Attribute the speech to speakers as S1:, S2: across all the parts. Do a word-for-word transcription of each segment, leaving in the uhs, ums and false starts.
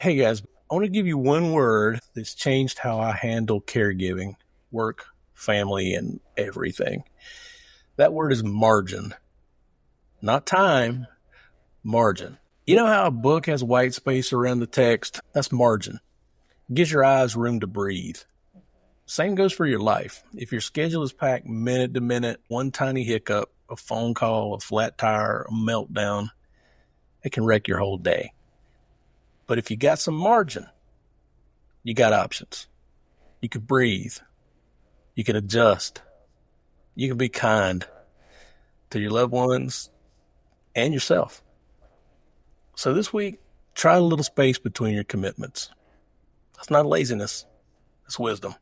S1: Hey guys, I want to give you one word that's changed how I handle caregiving, work, family, and everything. That word is margin. Not time, margin. You know how a book has white space around the text? That's margin. It gives your eyes room to breathe. Same goes for your life. If your schedule is packed minute to minute, one tiny hiccup, a phone call, a flat tire, a meltdown, it can wreck your whole day. But if you got some margin, you got options. You can breathe. You can adjust. You can be kind to your loved ones and yourself. So this week, try a little space between your commitments. That's not laziness. It's wisdom.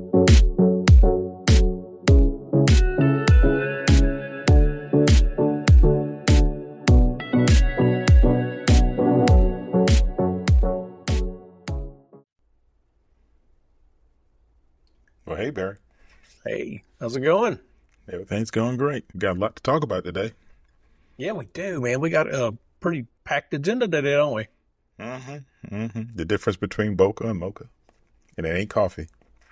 S2: Well, hey, Barry.
S1: Hey, how's it going?
S2: Everything's going great. We got a lot to talk about today.
S1: Yeah, we do, man. We got a pretty packed agenda today, don't we?
S2: Mm-hmm. Mm-hmm. The difference between Boca and Mocha. And it ain't coffee.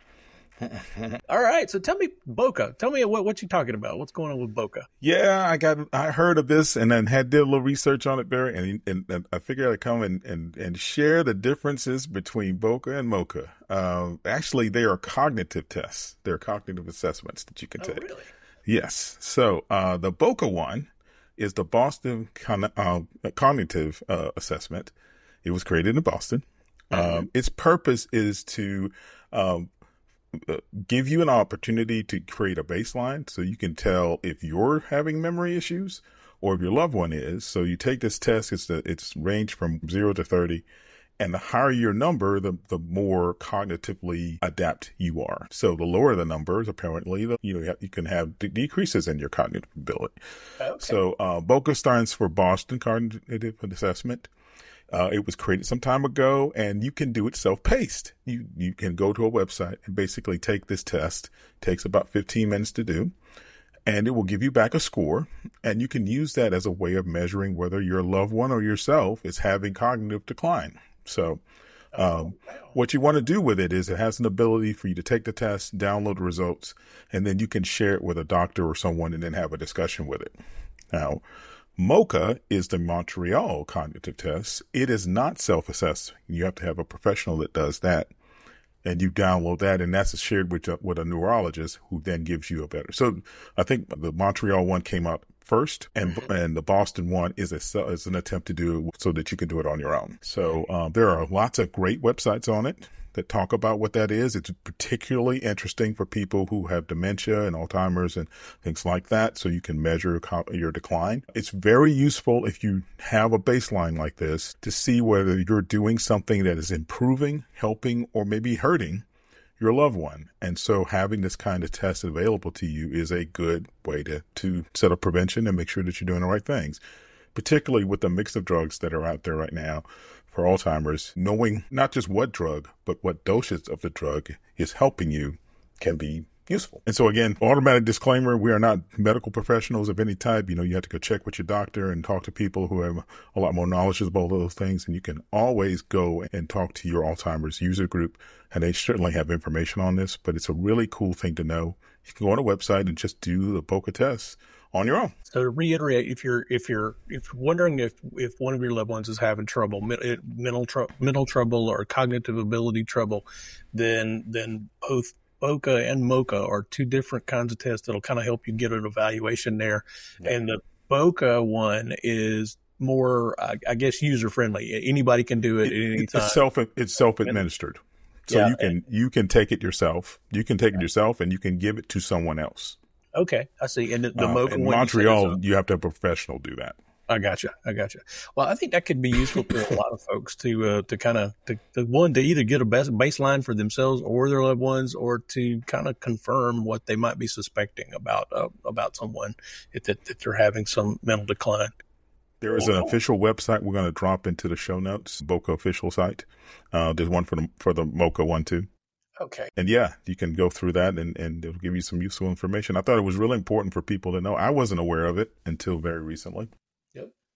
S1: All right, so tell me, Boca. Tell me what what you talking about. What's going on with Boca?
S2: Yeah, I got. I heard of this and then had did a little research on it, Barry, and and, and I figured I'd come and, and, and share the differences between Boca and Mocha. Uh, actually, they are cognitive tests. They're cognitive assessments that you can
S1: Oh,
S2: take.
S1: really?
S2: Yes. So uh, the Boca one is the Boston Con- uh, Cognitive uh, Assessment. It was created in Boston. Mm-hmm. Um, its purpose is to um, uh, give you an opportunity to create a baseline so you can tell if you're having memory issues or if your loved one is. So you take this test. It's the, it's ranged from zero to thirty. And the higher your number, the the more cognitively adept you are. So the lower the numbers, apparently, the, you know, you, have, you can have de- decreases in your cognitive ability. Okay. So uh, BOCA stands for Boston Cognitive Assessment. Uh, it was created some time ago, and you can do it self-paced. You you can go to a website and basically take this test. It takes about fifteen minutes to do. And it will give you back a score, and you can use that as a way of measuring whether your loved one or yourself is having cognitive decline. So um, what you want to do with it is it has an ability for you to take the test, download the results, and then you can share it with a doctor or someone and then have a discussion with it. Now, MOCA is the Montreal Cognitive Test. It is not self-assessed. You have to have a professional that does that. And you download that, and that's shared with a, with a neurologist who then gives you a better. So I think the Montreal one came out first, and and the Boston one is a is an attempt to do it so that you can do it on your own. So um, there are lots of great websites on it that talk about what that is. It's particularly interesting for people who have dementia and Alzheimer's and things like that, so you can measure your decline. It's very useful if you have a baseline like this to see whether you're doing something that is improving, helping, or maybe hurting your loved one. And so having this kind of test available to you is a good way to, to set up prevention and make sure that you're doing the right things, particularly with the mix of drugs that are out there right now. For Alzheimer's, knowing not just what drug, but what dosage of the drug is helping you can be useful. And so again, automatic disclaimer, we are not medical professionals of any type. You know, you have to go check with your doctor and talk to people who have a lot more knowledge about those things. And you can always go and talk to your Alzheimer's user group, and they certainly have information on this, but it's a really cool thing to know. You can go on a website and just do the BOCA tests on your own.
S1: So to reiterate, if you're if you're if you're wondering if if one of your loved ones is having trouble, mental tr- mental trouble or cognitive ability trouble, then then both BOCA and MOCA are two different kinds of tests that'll kind of help you get an evaluation there. Yeah. And the BOCA one is more, I, I guess, user friendly. Anybody can do it, it at any time.
S2: It's self it's self administered, so yeah, you can and, you can take it yourself. You can take it yourself, and you can give it to someone else.
S1: Okay, I see. And the, the
S2: uh,
S1: MOCA
S2: in
S1: one,
S2: Montreal, you, you have to have a professional do that.
S1: I gotcha. I gotcha. Well, I think that could be useful for a lot of folks to uh, to kind of to, to one to either get a best baseline for themselves or their loved ones, or to kind of confirm what they might be suspecting about uh, about someone if that, if they're having some mental decline.
S2: There is an official website we're going to drop into the show notes, BOCA official site. Uh, there's one for the for the MOCA one too.
S1: Okay.
S2: And yeah, you can go through that and, and it'll give you some useful information. I thought it was really important for people to know. I wasn't aware of it until very recently.
S1: Yep.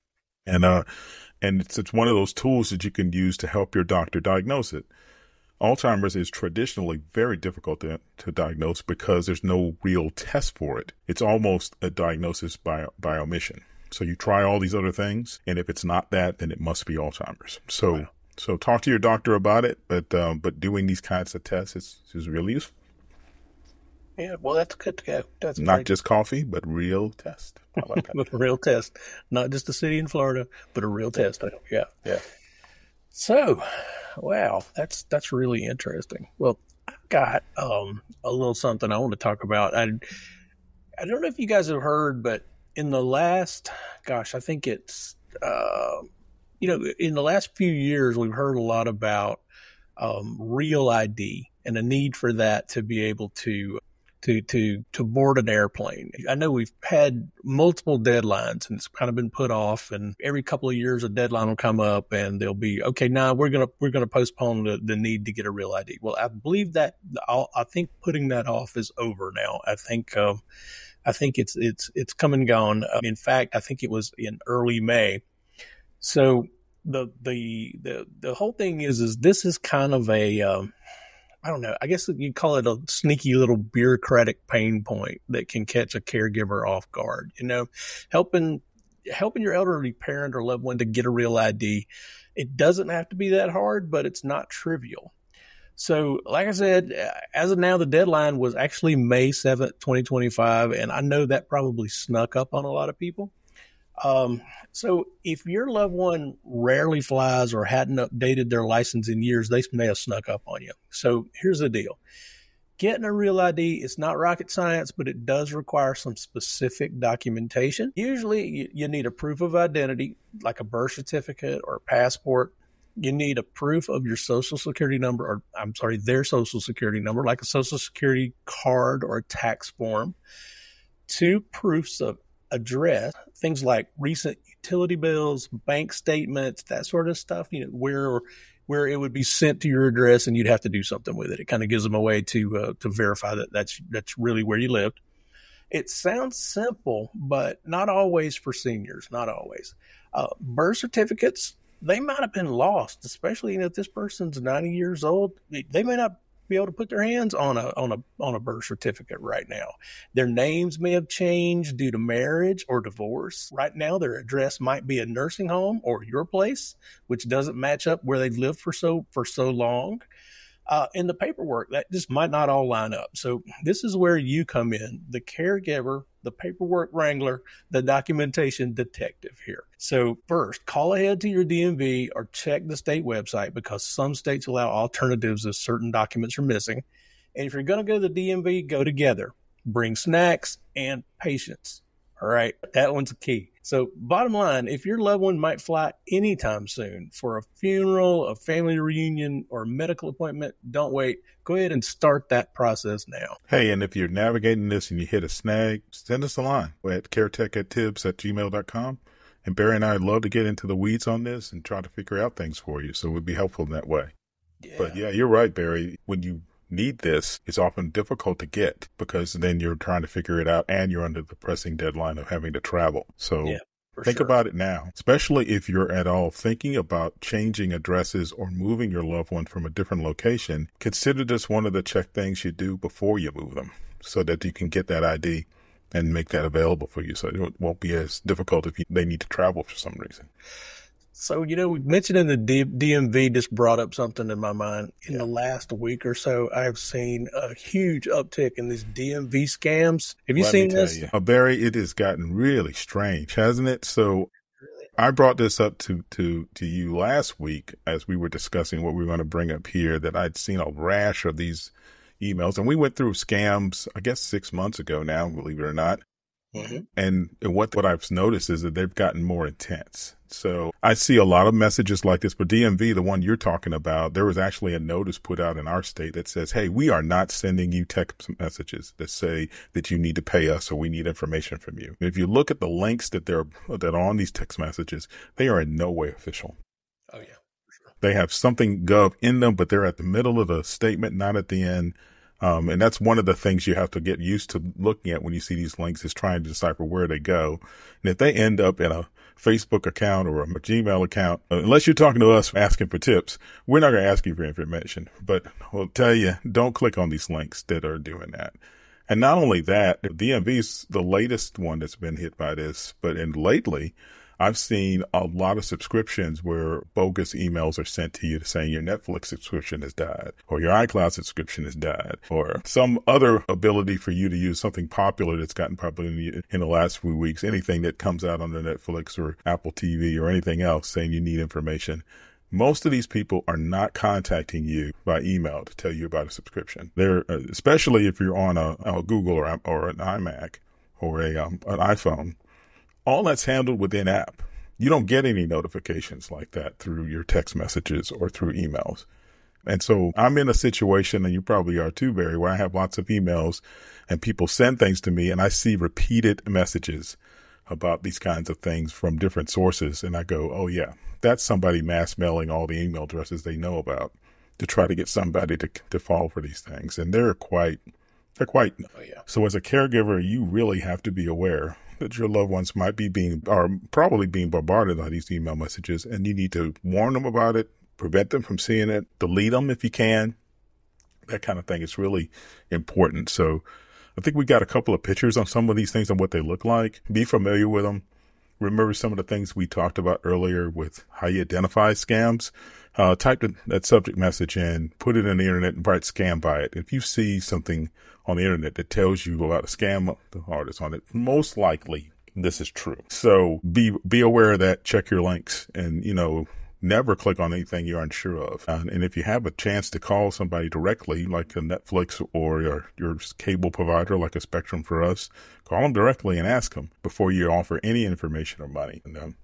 S2: And, uh, and it's, it's one of those tools that you can use to help your doctor diagnose it. Alzheimer's is traditionally very difficult to, to diagnose because there's no real test for it. It's almost a diagnosis by, by omission. So you try all these other things, and if it's not that, then it must be Alzheimer's. So, wow. so talk to your doctor about it, but, um, but doing these kinds of tests is, is really useful.
S1: Yeah, well, that's good to go. That's
S2: not
S1: great.
S2: Just coffee, but real test. I like that.
S1: But a real test, not just a city in Florida, but a real test. Yeah, yeah. So, wow, that's that's really interesting. Well, I've got um, a little something I want to talk about. I I don't know if you guys have heard, but in the last, gosh, I think it's uh, you know, in the last few years, we've heard a lot about um, Real I D and a need for that to be able to. To, to, to board an airplane. I know we've had multiple deadlines and it's kind of been put off, and every couple of years a deadline will come up and they'll be, okay, now we're going to, we're going to postpone the, the need to get a Real I D. Well, I believe that I'll, I think putting that off is over now. I think, um, I think it's, it's, it's come and gone. In fact, I think it was in early May. So the, the, the, the whole thing is, is this is kind of a, um, I don't know, I guess you'd call it a sneaky little bureaucratic pain point that can catch a caregiver off guard. You know, helping helping your elderly parent or loved one to get a Real I D, it doesn't have to be that hard, but it's not trivial. So, like I said, as of now, the deadline was actually May seventh, twenty twenty-five, and I know that probably snuck up on a lot of people. Um, so if your loved one rarely flies or hadn't updated their license in years, they may have snuck up on you. So here's the deal. Getting a Real I D, it's not rocket science, but it does require some specific documentation. Usually you, you need a proof of identity, like a birth certificate or a passport. You need a proof of your social security number, or I'm sorry, their social security number, like a social security card or a tax form. Two proofs of address, things like recent utility bills, bank statements, that sort of stuff, you know, where where it would be sent to your address and you'd have to do something with it. It kind of gives them a way to uh, to verify that that's that's really where you lived. It sounds simple, but not always for seniors, not always. Uh, birth certificates, they might have been lost, especially, you know, if this person's ninety years old, they may not be able to put their hands on a on a on a birth certificate right now. Their names may have changed due to marriage or divorce. Right now, their address might be a nursing home or your place, which doesn't match up where they've lived for so for so long. Uh, in the paperwork, that just might not all line up. So this is where you come in, the caregiver, the paperwork wrangler, the documentation detective here. So first, call ahead to your D M V or check the state website, because some states allow alternatives if certain documents are missing. And if you're going to go to the D M V, go together. Bring snacks and patience. All right, that one's a key. So bottom line, if your loved one might fly anytime soon for a funeral, a family reunion, or a medical appointment, don't wait. Go ahead and start that process now.
S2: Hey, and if you're navigating this and you hit a snag, send us a line at caretech at tibbs at gmail dot com. And Barry and I would love to get into the weeds on this and try to figure out things for you. So it would be helpful in that way. Yeah. But yeah, you're right, Barry. When you need this, it's often difficult to get, because then you're trying to figure it out and you're under the pressing deadline of having to travel. So yeah, think sure. about it now, especially if you're at all thinking about changing addresses or moving your loved one from a different location. Consider this one of the check things you do before you move them, so that you can get that I D and make that available for you, so it won't be as difficult if you, they need to travel for some reason.
S1: So, you know, we mentioned in the D- DMV just brought up something in my mind. In
S2: yeah.
S1: the last week or so, I've seen a huge uptick in these D M V scams. Have you
S2: Let
S1: seen
S2: me tell
S1: this?
S2: You. Uh, Barry, it has gotten really strange, hasn't it? So I brought this up to, to, to you last week as we were discussing what we were going to bring up here, that I'd seen a rash of these emails. And we went through scams, I guess, six months ago now, believe it or not. Mm-hmm. And what what I've noticed is that they've gotten more intense. So I see a lot of messages like this. For D M V, the one you're talking about, there was actually a notice put out in our state that says, hey, we are not sending you text messages that say that you need to pay us or we need information from you. And if you look at the links that they're that are on these text messages, they are in no way official.
S1: Oh, yeah, for sure.
S2: They have something gov in them, but they're at the middle of the statement, not at the end. Um, and that's one of the things you have to get used to looking at when you see these links, is trying to decipher where they go. And if they end up in a Facebook account or a Gmail account, unless you're talking to us asking for tips, we're not going to ask you for information. But we'll tell you, don't click on these links that are doing that. And not only that, D M V is the latest one that's been hit by this, but in lately, I've seen a lot of subscriptions where bogus emails are sent to you saying your Netflix subscription has died, or your iCloud subscription has died, or some other ability for you to use something popular that's gotten popular in, in the last few weeks. Anything that comes out on the Netflix or Apple T V or anything else saying you need information. Most of these people are not contacting you by email to tell you about a subscription. They're, especially if you're on a, a Google or, or an iMac or a um, an iPhone. All that's handled within app. You don't get any notifications like that through your text messages or through emails. And so I'm in a situation, and you probably are too, Barry, where I have lots of emails and people send things to me and I see repeated messages about these kinds of things from different sources. And I go, oh yeah, that's somebody mass mailing all the email addresses they know about to try to get somebody to, to fall for these things. And they're quite, they're quite, oh, yeah. So as a caregiver, you really have to be aware that your loved ones might be being, or probably being bombarded by these email messages, and you need to warn them about it, prevent them from seeing it, delete them if you can, that kind of thing. It's really important. So I think we got a couple of pictures on some of these things and what they look like. Be familiar with them. Remember some of the things we talked about earlier with how you identify scams. Uh, type the, that subject message in, put it in the internet and write scam by it. If you see something on the internet that tells you about a scam artist on it, most likely this is true. So be, be aware of that. Check your links and, you know, never click on anything you're unsure of. Uh, and if you have a chance to call somebody directly, like a Netflix or your, your cable provider, like a Spectrum for us, call them directly and ask them before you offer any information or money. And, um,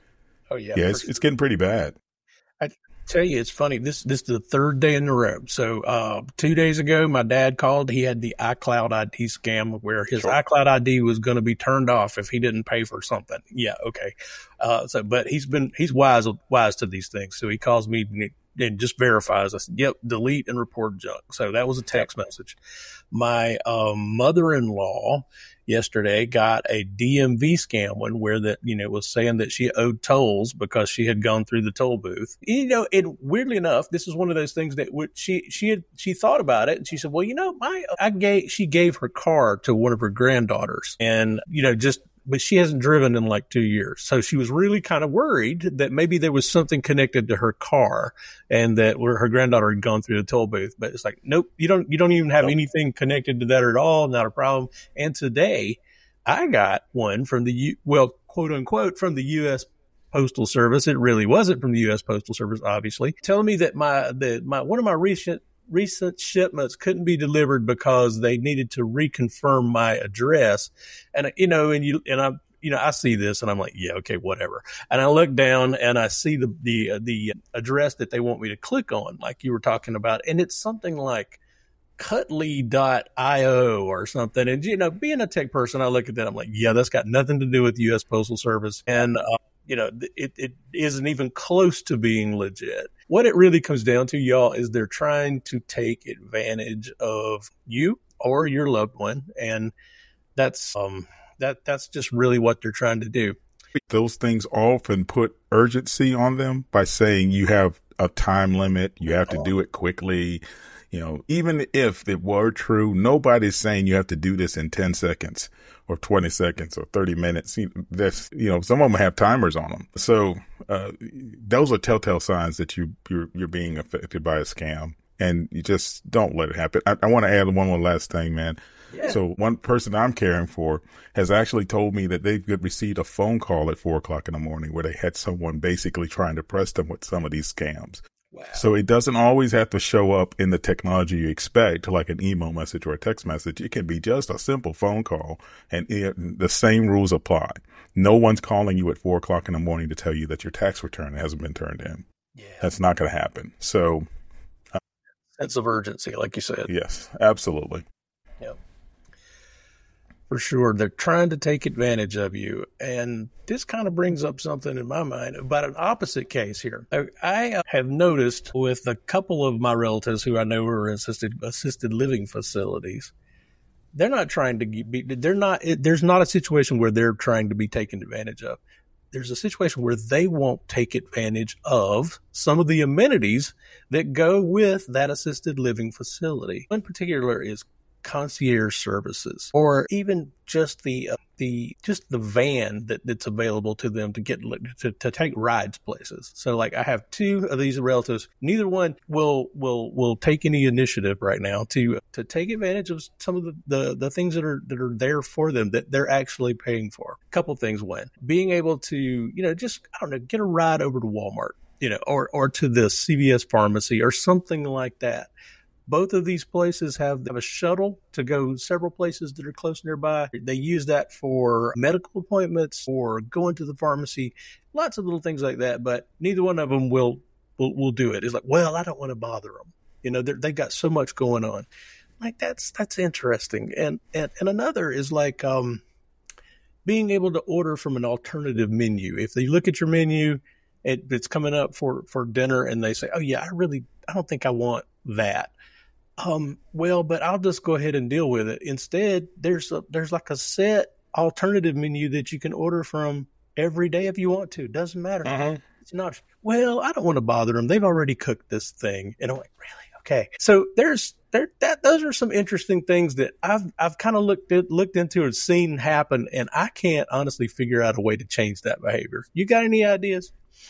S1: oh yeah.
S2: Yeah, it's, sure. It's getting pretty bad.
S1: I tell you, it's funny. This, this is the third day in a row. So, uh, two days ago, my dad called. He had the iCloud I D scam where his sure. iCloud I D was going to be turned off if he didn't pay for something. Yeah. Okay. Uh, so, but he's been, he's wise, wise to these things. So he calls me and just verifies. I said, yep, delete and report junk. So that was a text message. My, um, mother-in-law yesterday got a D M V scam one where that, you know, was saying that she owed tolls because she had gone through the toll booth. You know, and weirdly enough, this is one of those things that would, she, she had, she thought about it and she said, well, you know, my, I gave, she gave her car to one of her granddaughters and, you know, just, but she hasn't driven in like two years. So she was really kind of worried that maybe there was something connected to her car and that where her granddaughter had gone through the toll booth. But it's like, nope, you don't, you don't even have nope. anything connected to that at all. Not a problem. And today I got one from the, U, well, quote unquote, from the U S Postal Service. It really wasn't from the U S Postal Service, obviously, telling me that my, that my, one of my recent, recent shipments couldn't be delivered because they needed to reconfirm my address. And, you know, and you, and I'm, you know, I see this and I'm like, yeah, okay, whatever. And I look down and I see the, the, uh, the address that they want me to click on, like you were talking about. And it's something like Cutley dot io or something. And, you know, being a tech person, I look at that. I'm like, yeah, that's got nothing to do with the U S Postal Service. And, uh, you know, it, it isn't even close to being legit. What it really comes down to, y'all, is they're trying to take advantage of you or your loved one. And that's, um, that, that's just really what they're trying to do.
S2: Those things often put urgency on them by saying you have a time limit. You have to do it quickly. You know, even if it were true, nobody's saying you have to do this in ten seconds or twenty seconds or thirty minutes. That's, you know, some of them have timers on them. So, uh, those are telltale signs that you, you're, you're being affected by a scam, and you just don't let it happen. I, I want to add one more last thing, man. Yeah. So one person I'm caring for has actually told me that they've received a phone call at four o'clock in the morning where they had someone basically trying to press them with some of these scams. Wow. So it doesn't always have to show up in the technology you expect, like an email message or a text message. It can be just a simple phone call, and it, the same rules apply. No one's calling you at four o'clock in the morning to tell you that your tax return hasn't been turned in. Yeah. That's not going to happen. So,
S1: uh, sense of urgency, like you said.
S2: Yes, absolutely.
S1: Yeah. For sure. They're trying to take advantage of you. And this kind of brings up something in my mind about an opposite case here. I have noticed with a couple of my relatives who I know are in assisted, assisted living facilities, they're not trying to be, they're not, there's not a situation where they're trying to be taken advantage of. there's a situation where they won't take advantage of some of the amenities that go with that assisted living facility. In particular is concierge services, or even just the uh, the just the van that, that's available to them to get to, to take rides places. So like I have two of these relatives, neither one will will will take any initiative right now to to take advantage of some of the, the, the things that are that are there for them that they're actually paying for. A couple things: one, being able to, you know, just I don't know, get a ride over to Walmart, you know, or or to the C V S pharmacy or something like that. Both of these places have, have a shuttle to go several places that are close nearby. They use that for medical appointments or going to the pharmacy, lots of little things like that. But neither one of them will will, will do it. It's like, well, I don't want to bother them. You know, they've got so much going on. Like that's that's interesting. And and, and another is like um, being able to order from an alternative menu. If they look at your menu, it, it's coming up for, for dinner, and they say, oh yeah, I really I don't think I want that. Um, well, but I'll just go ahead and deal with it. Instead, there's a, there's like a set alternative menu that you can order from every day if you want to. Doesn't matter. Uh-huh. It's not, well, I don't want to bother them. They've already cooked this thing. And I'm like, really? Okay. So there's, there, that, those are some interesting things that I've, I've kind of looked at, looked into and seen happen. And I can't honestly figure out a way to change that behavior. You got any ideas?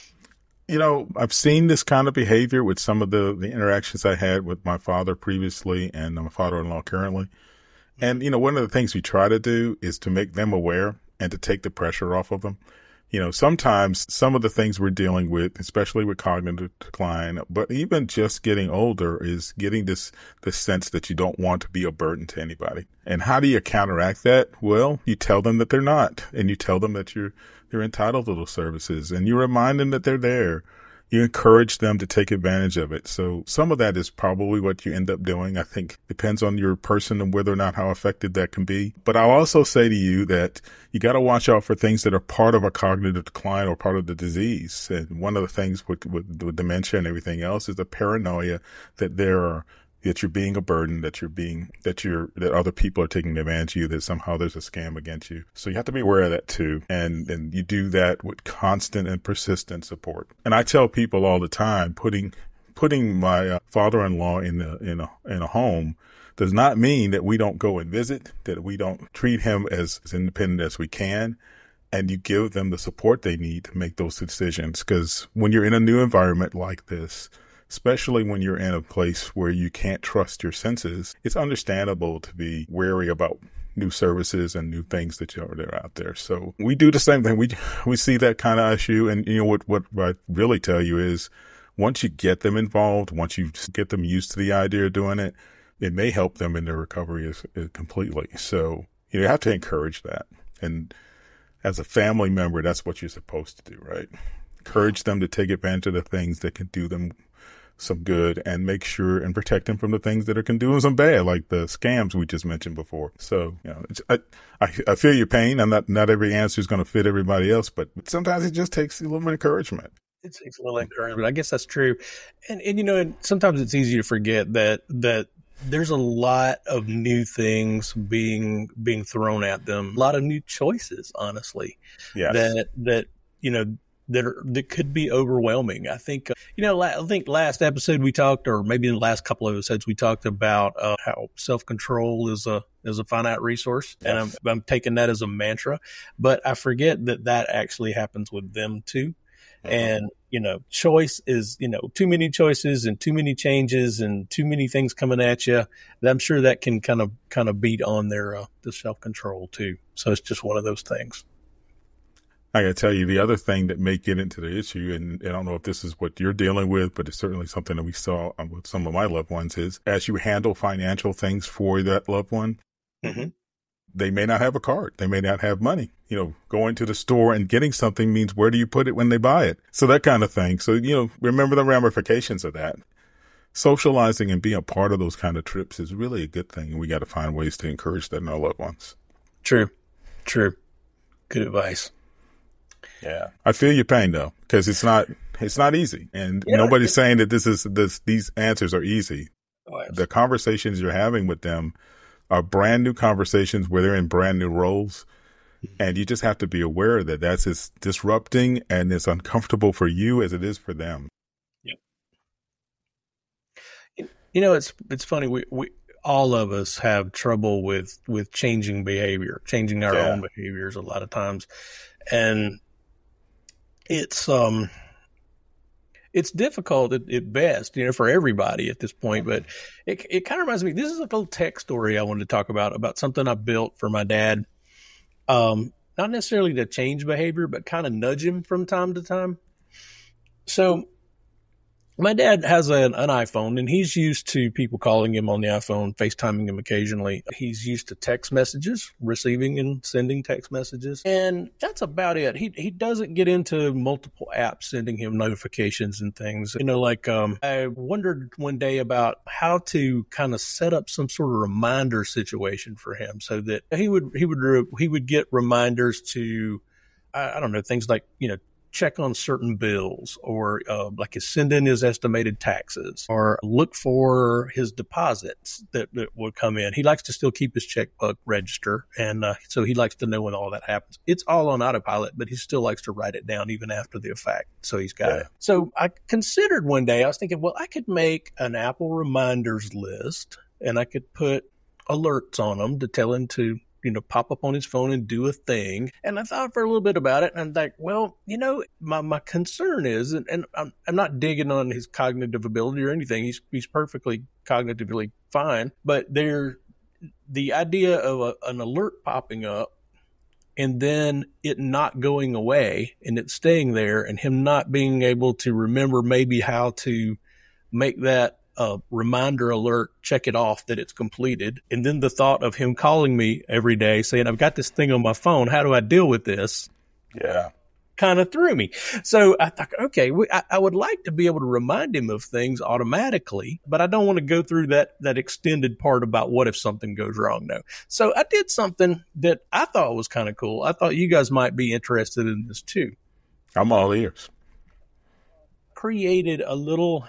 S2: You know, I've seen this kind of behavior with some of the, the interactions I had with my father previously and my father-in-law currently. And, you know, one of the things we try to do is to make them aware and to take the pressure off of them. You know, sometimes some of the things we're dealing with, especially with cognitive decline, but even just getting older, is getting this, this sense that you don't want to be a burden to anybody. And how do you counteract that? Well, you tell them that they're not, and you tell them that you're, they're entitled to those services, and you remind them that they're there. You encourage them to take advantage of it. So some of that is probably what you end up doing. I think depends on your person and whether or not how effective that can be. But I'll also say to you that you got to watch out for things that are part of a cognitive decline or part of the disease. And one of the things with, with, with dementia and everything else is the paranoia that there are that you're being a burden, that you're being, that you're, that other people are taking advantage of you, that somehow there's a scam against you. So you have to be aware of that too. And, and you do that with constant and persistent support. And I tell people all the time, putting, putting my uh, father-in-law in the, in a, in a home does not mean that we don't go and visit, that we don't treat him as, as independent as we can. And you give them the support they need to make those decisions. Because when you're in a new environment like this, especially when you're in a place where you can't trust your senses, it's understandable to be wary about new services and new things that are out there. So we do the same thing. We we see that kind of issue. And, you know, what, what I really tell you is once you get them involved, once you get them used to the idea of doing it, it may help them in their recovery is, is completely. So you know, you have to encourage that. And as a family member, that's what you're supposed to do, right? Encourage them to take advantage of the things that can do them some good and make sure and protect them from the things that are can do them some bad, like the scams we just mentioned before. So, you know, it's, I, I, I feel your pain. I'm not, not every answer is going to fit everybody else, but sometimes it just takes a little bit of encouragement.
S1: It takes a little encouragement. I guess that's true. And, and, you know, and sometimes it's easy to forget that, that there's a lot of new things being, being thrown at them, a lot of new choices, honestly,
S2: yes.
S1: that, that, you know, that are, that could be overwhelming. I think, uh, you know, la- I think last episode we talked, or maybe in the last couple of episodes, we talked about uh, how self-control is a, is a finite resource. Yes. And I'm, I'm taking that as a mantra, but I forget that that actually happens with them too. Mm-hmm. And, you know, choice is, you know, too many choices and too many changes and too many things coming at you. I'm sure that can kind of, kind of beat on their, uh, the self-control too. So it's just one of those things.
S2: I got to tell you, the other thing that may get into the issue, and I don't know if this is what you're dealing with, but it's certainly something that we saw with some of my loved ones, is as you handle financial things for that loved one, mm-hmm. they may not have a card. They may not have money. You know, going to the store and getting something means where do you put it when they buy it? So that kind of thing. So, you know, remember the ramifications of that. Socializing and being a part of those kind of trips is really a good thing. And we got to find ways to encourage that in our loved ones.
S1: True. True. Good advice.
S2: Yeah. I feel your pain though, because it's not, it's not easy. And yeah, nobody's saying that this is, this, these answers are easy. Oh, yes. The conversations you're having with them are brand new conversations where they're in brand new roles. And you just have to be aware that that's as disrupting and as uncomfortable for you as it is for them.
S1: Yep. You know, it's it's funny. We we all of us have trouble with with changing behavior, changing our yeah. own behaviors a lot of times, and it's um it's difficult at, at best, you know, for everybody at this point. But it it kind of reminds me. This is a little tech story I wanted to talk about about something I built for my dad. Um, not necessarily to change behavior, but kind of nudge him from time to time. So my dad has an, an iPhone, and he's used to people calling him on the iPhone, FaceTiming him occasionally. He's used to text messages, receiving and sending text messages. And that's about it. He he doesn't get into multiple apps sending him notifications and things. You know, like um, I wondered one day about how to kind of set up some sort of reminder situation for him so that he would he would he would get reminders to, I, I don't know, things like, you know, check on certain bills, or uh, like his send in his estimated taxes, or look for his deposits that, that would come in. He likes to still keep his checkbook register, and uh, so he likes to know when all that happens. It's all on autopilot, but he still likes to write it down even after the fact. So he's got yeah. it. So I considered one day, I was thinking, well, I could make an Apple reminders list, and I could put alerts on them to tell him to, you know, pop up on his phone and do a thing. And I thought for a little bit about it, and I'm like, well, you know, my, my concern is, and, and I'm, I'm not digging on his cognitive ability or anything. He's, he's perfectly cognitively fine, but there, the idea of a, an alert popping up and then it not going away and it staying there, and him not being able to remember maybe how to make that a reminder alert, check it off that it's completed. And then the thought of him calling me every day saying, I've got this thing on my phone, how do I deal with this?
S2: Yeah.
S1: Kind of threw me. So I thought, okay, we, I, I would like to be able to remind him of things automatically, but I don't want to go through that, that extended part about what if something goes wrong. No. So I did something that I thought was kind of cool. I thought you guys might be interested in this too.
S2: I'm all ears.
S1: Created a little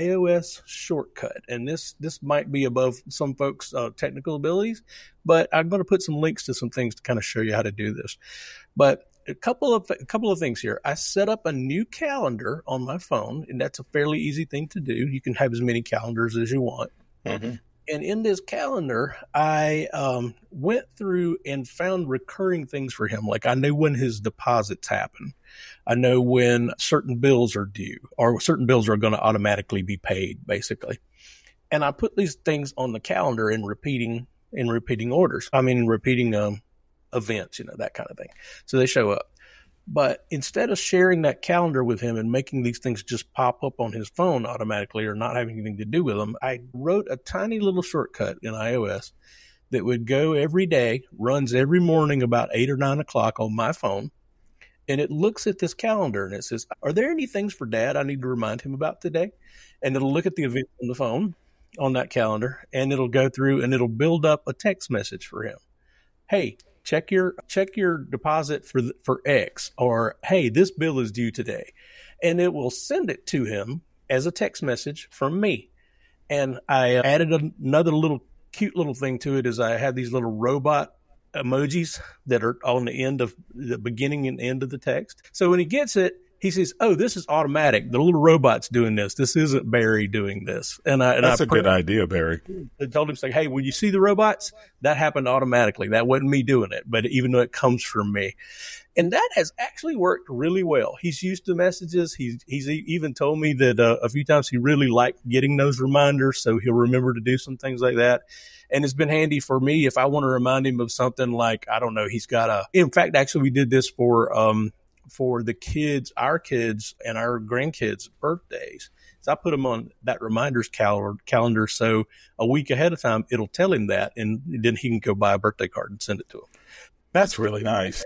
S1: iOS shortcut, and this this might be above some folks' uh, technical abilities, but I'm going to put some links to some things to kind of show you how to do this. But a couple of a couple of things here. I set up a new calendar on my phone, and that's a fairly easy thing to do. You can have as many calendars as you want. Mm-hmm. And in this calendar, I um, went through and found recurring things for him. Like I knew when his deposits happen. I know when certain bills are due, or certain bills are going to automatically be paid, basically. And I put these things on the calendar in repeating in repeating orders. I mean, repeating um, events, you know, that kind of thing. So they show up. But instead of sharing that calendar with him and making these things just pop up on his phone automatically or not having anything to do with them, I wrote a tiny little shortcut in iOS that would go every day, runs every morning about eight or nine o'clock on my phone. And it looks at this calendar and it says, are there any things for Dad I need to remind him about today? And it'll look at the event on the phone on that calendar, and it'll go through and it'll build up a text message for him. Hey, check your check your deposit for for X, or hey, this bill is due today. And it will send it to him as a text message from me. And I added another little cute little thing to it, is I have these little robot emojis that are on the end of the beginning and end of the text. So when he gets it, he says, oh, this is automatic. The little robot's doing this. This isn't Barry doing this. And I, and
S2: That's
S1: I
S2: a good idea, Barry.
S1: I told him, like, hey, when you see the robots, that happened automatically. That wasn't me doing it, but even though it comes from me. And that has actually worked really well. He's used to messages. He's, he's even told me that uh, a few times he really liked getting those reminders, so he'll remember to do some things like that. And it's been handy for me if I want to remind him of something like, I don't know, he's got a, in fact, actually we did this for, um, for the kids, our kids and our grandkids' birthdays. So I put them on that reminders cal- calendar. So a week ahead of time, it'll tell him that, and then he can go buy a birthday card and send it to him.
S2: That's really nice.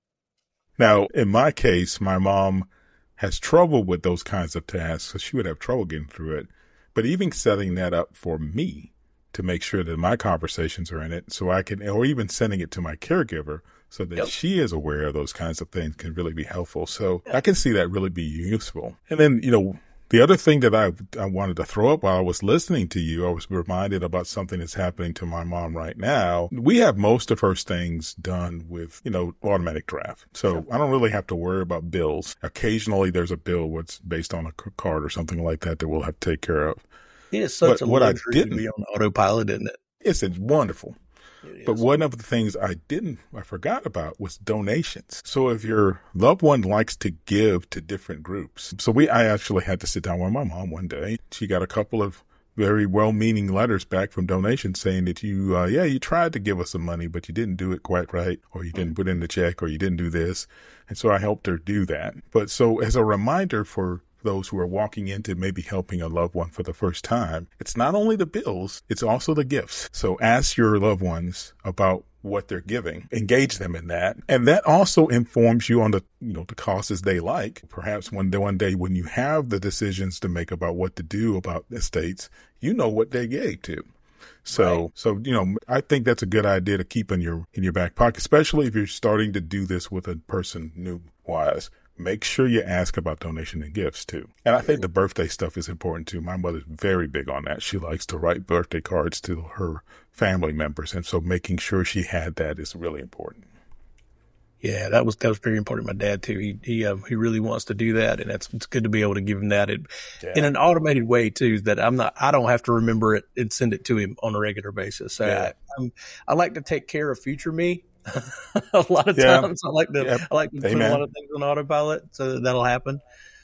S2: Now, in my case, my mom has trouble with those kinds of tasks, so she would have trouble getting through it. But even setting that up for me to make sure that my conversations are in it, so I can, or even sending it to my caregiver so that yep. she is aware of those kinds of things, can really be helpful. So yeah. I can see that really be useful. And then, you know, The other thing that I, I wanted to throw up while I was listening to you, I was reminded about something that's happening to my mom right now. We have most of her things done with, you know, automatic draft. So sure. I don't really have to worry about bills. Occasionally there's a bill what's based on a card or something like that that we'll have to take care of.
S1: It is such
S2: but
S1: a luxury to be on autopilot, isn't it?
S2: It's, it's wonderful. But one of the things I didn't, I forgot about was donations. So if your loved one likes to give to different groups. So we, I actually had to sit down with my mom one day. She got a couple of very well-meaning letters back from donations saying that you, uh, yeah, you tried to give us some money, but you didn't do it quite right, or you didn't put in the check, or you didn't do this. And so I helped her do that. But so as a reminder for those who are walking into maybe helping a loved one for the first time, it's not only the bills, it's also the gifts. So ask your loved ones about what they're giving, engage them in that. And that also informs you on the, you know, the causes they like. Perhaps one day, one day when you have the decisions to make about what to do about estates, you know what they gave to. So, right. so, you know, I think that's a good idea to keep in your, in your back pocket, especially if you're starting to do this with a person new wise. Make sure you ask about donation and gifts too. And I think the birthday stuff is important too. My mother's very big on that. She likes to write birthday cards to her family members. And so making sure she had that is really important.
S1: Yeah, that was, that was very important. My dad too. He, he, uh, he really wants to do that. And that's, it's good to be able to give him that in, yeah. in an automated way too, that I'm not, I don't have to remember it and send it to him on a regular basis. So yeah. I, I'm, I like to take care of future me. a lot of
S2: yeah.
S1: times I like to
S2: yeah.
S1: I like to put
S2: Amen.
S1: a lot of things on autopilot, so that'll happen.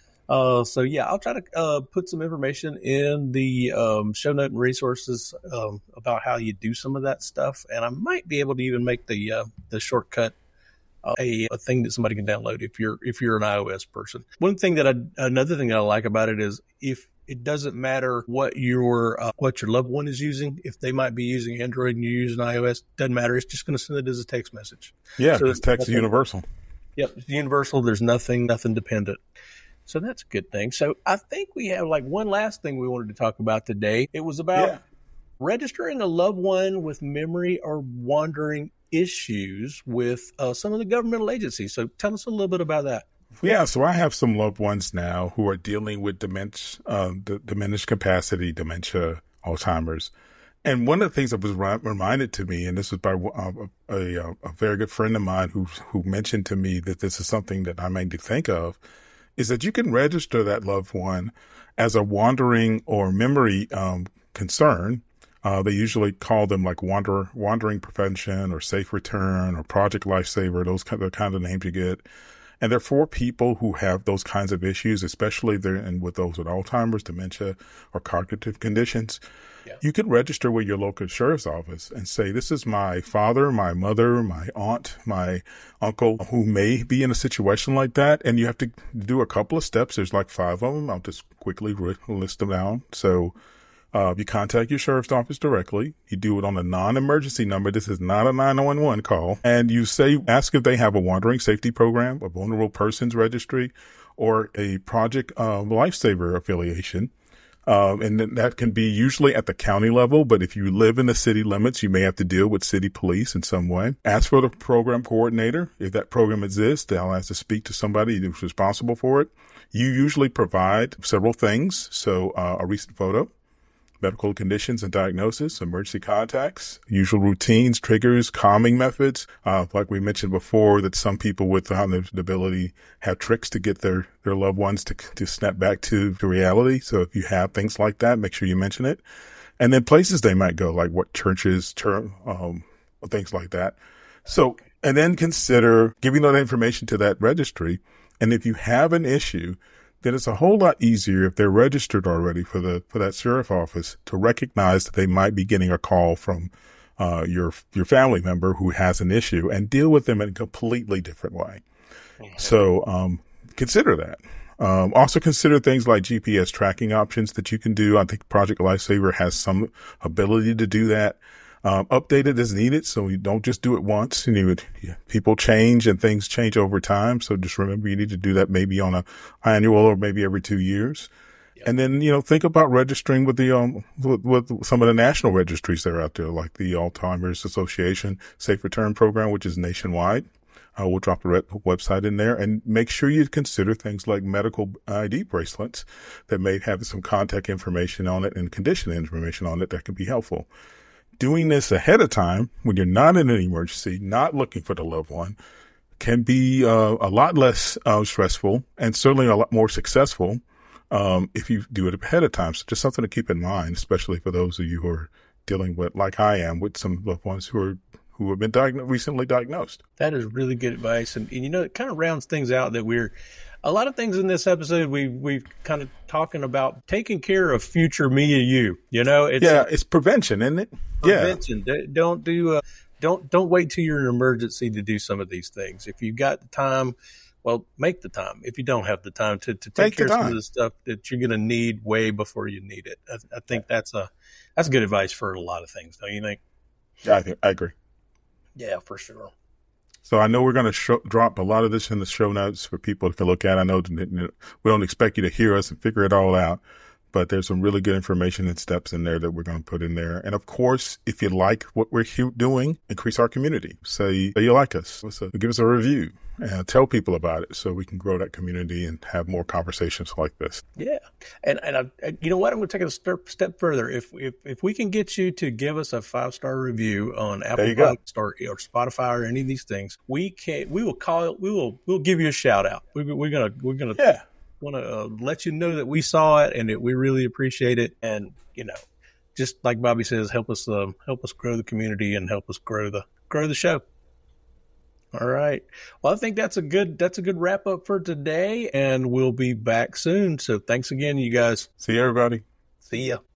S1: Uh, so yeah, I'll try to uh, put some information in the um, show note and resources um, about how you do some of that stuff, and I might be able to even make the uh, the shortcut uh, a, a thing that somebody can download if you're if you're an iOS person. One thing that I another thing that I like about it is if it doesn't matter what your uh, what your loved one is using. If they might be using Android and you're using iOS, doesn't matter. It's just going to send it as a text message.
S2: Yeah,
S1: so
S2: because text is universal.
S1: Yep, it's universal. There's nothing nothing dependent. So that's a good thing. So I think we have like one last thing we wanted to talk about today. It was about yeah. registering a loved one with memory or wandering issues with uh, some of the governmental agencies. So tell us a little bit about that.
S2: Yeah, so I have some loved ones now who are dealing with dementia, uh, d- diminished capacity, dementia, Alzheimer's. And one of the things that was re- reminded to me, and this was by uh, a, a, a very good friend of mine who who mentioned to me that this is something that I may need to think of, is that you can register that loved one as a wandering or memory um, concern. Uh, they usually call them like wander, wandering prevention or safe return or Project Lifesaver, those kind of, kind of names you get. And they're for people who have those kinds of issues, especially they're and with those with Alzheimer's, dementia, or cognitive conditions. Yeah. You can register with your local sheriff's office and say, this is my father, my mother, my aunt, my uncle who may be in a situation like that. And you have to do a couple of steps. There's like five of them. I'll just quickly list them down. So Uh, you contact your sheriff's office directly. You do it on a non-emergency number. This is not a nine one one call. And you say, ask if they have a wandering safety program, a vulnerable persons registry, or a Project uh, Lifesaver affiliation. Um, and th- that can be usually at the county level. But if you live in the city limits, you may have to deal with city police in some way. Ask for the program coordinator. If that program exists, they'll ask to speak to somebody who's responsible for it. You usually provide several things. So uh, a recent photo, medical conditions and diagnosis, emergency contacts, usual routines, triggers, calming methods. Uh, like we mentioned before, that some people with the ability have tricks to get their, their loved ones to, to snap back to, to reality. So if you have things like that, make sure you mention it. And then places they might go, like what churches, church, um, things like that. So, and then consider giving that information to that registry. And if you have an issue, then it's a whole lot easier if they're registered already for the for that sheriff office to recognize that they might be getting a call from uh, your your family member who has an issue and deal with them in a completely different way. Mm-hmm. So um, consider that. Um, also consider things like G P S tracking options that you can do. I think Project Lifesaver has some ability to do that. Um, update it as needed, so you don't just do it once. And you would, yeah, people change and things change over time. So just remember you need to do that maybe on a annual or maybe every two years. Yep. And then, you know, think about registering with the, um, with, with some of the national registries that are out there, like the Alzheimer's Association Safe Return Program, which is nationwide. Uh, we'll drop the re- website in there, and make sure you consider things like medical I D bracelets that may have some contact information on it and condition information on it that can be helpful. Doing this ahead of time when you're not in an emergency, not looking for the loved one, can be uh, a lot less uh, stressful and certainly a lot more successful um, if you do it ahead of time. So just something to keep in mind, especially for those of you who are dealing with, like I am, with some loved ones who are who have been diagnosed, recently diagnosed.
S1: That is really good advice. And, and, you know, it kind of rounds things out that we're, a lot of things in this episode, we, we've kind of talking about taking care of future me and you, you know? It's,
S2: yeah, it's prevention, isn't it?
S1: Prevention.
S2: Yeah.
S1: Don't do, uh, don't, don't wait till you're in an emergency to do some of these things. If you've got the time, well, make the time. If you don't have the time to, to take
S2: Take
S1: care
S2: the
S1: of some
S2: time.
S1: of the stuff that you're going to need way before you need it. I, I think that's a, that's good advice for a lot of things, don't you think?
S2: Yeah, I think I agree.
S1: Yeah, for sure.
S2: So I know we're going to show, drop a lot of this in the show notes for people to look at. I know that we don't expect you to hear us and figure it all out, but there's some really good information and steps in there that we're going to put in there. And of course, if you like what we're doing, increase our community. Say, say you like us. So give us a review and tell people about it so we can grow that community and have more conversations like this.
S1: Yeah. And, and I, you know what? I'm going to take it a step, step further. If, if, if we can get you to give us a five-star review on Apple Podcasts or, or Spotify or any of these things, we can, we will call, we will, we'll give you a shout out. We, we're going to, we're going to,
S2: yeah.
S1: want to uh, let you know that we saw it and that we really appreciate it. And, you know, just like Bobby says, help us, um, help us grow the community and help us grow the, grow the show. All right. Well, I think that's a good, that's a good wrap up for today, and we'll be back soon. So thanks again, you guys.
S2: See you, everybody.
S1: See ya.